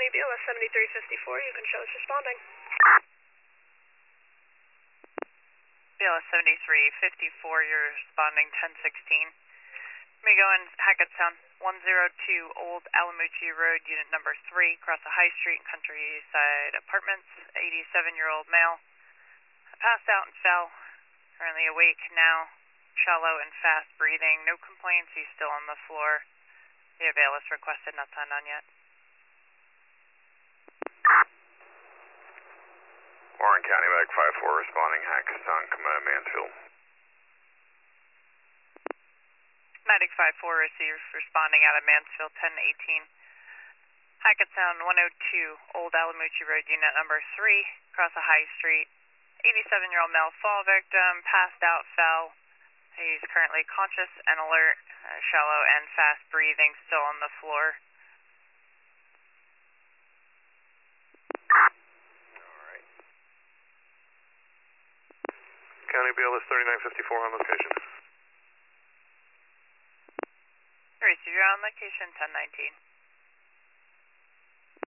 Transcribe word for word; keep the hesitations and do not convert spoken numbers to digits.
County B L S seventy-three fifty-four, you can show us responding. B L S seventy-three fifty-four, you're responding ten sixteen. May go in Hackettstown, one oh two Old Alamucci Road, unit number three, across the High Street and Countryside Apartments, eighty-seven-year-old male. Passed out and fell, currently awake now, shallow and fast breathing, no complaints, he's still on the floor. The avail is requested, not signed on yet. Warren County, Mag five four, responding, Hackettstown, Command Mansfield. Medic five four receives, responding out of Mansfield, ten eighteen. Hackettstown, one oh two, Old Alamucci Road, unit number three, across the High Street. eighty-seven-year-old male fall victim, passed out, fell. He's currently conscious and alert, uh, shallow and fast breathing, still on the floor. Alright. County B L S thirty-nine fifty-four on location. Receive, you're on location, ten nineteen.